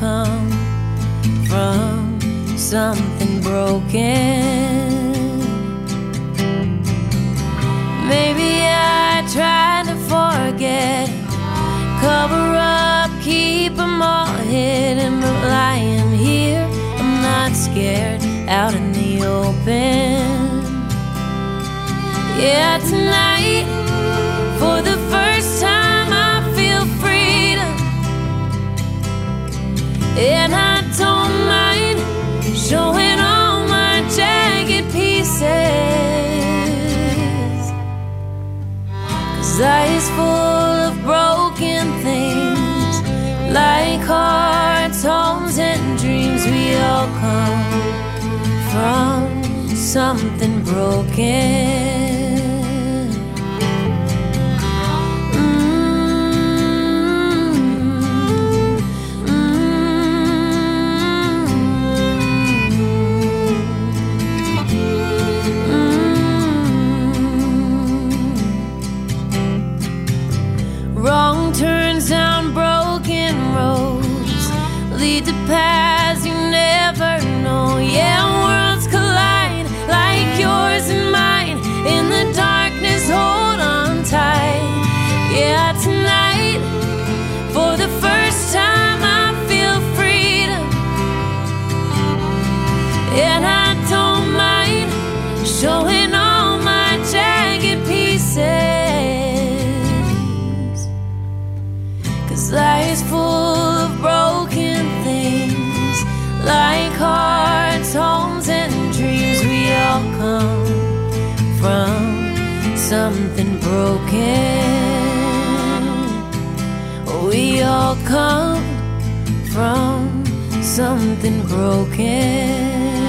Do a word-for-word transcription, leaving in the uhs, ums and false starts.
come from something broken. Maybe I tried to forget, cover up, keep them all hidden, but lying here, I'm not scared, out in the open. Yeah, tonight, for the first time I feel freedom, and I don't mind showing all my jagged pieces, 'cause life is full of broken things, like hearts, homes, and dreams. We all come from something broken. Wrong turns down broken roads lead to paths you never know. Yeah, worlds collide like yours and mine. In the darkness, hold on tight. Yeah, tonight, for the first time I feel freedom, and I don't mind showing all my jagged pieces, 'cause life's full of broken things, like hearts, homes, and dreams. We all come from something broken. We all come from something broken.